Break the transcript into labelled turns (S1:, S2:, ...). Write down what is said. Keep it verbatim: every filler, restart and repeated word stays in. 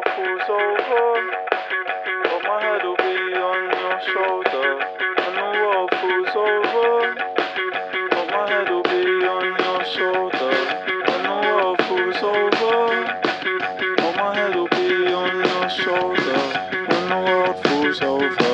S1: world falls over, but my head will be on your shoulder. When the world falls over, but my head will be on your shoulder. When the world falls over, but my head will be on your shoulder. When the world falls over.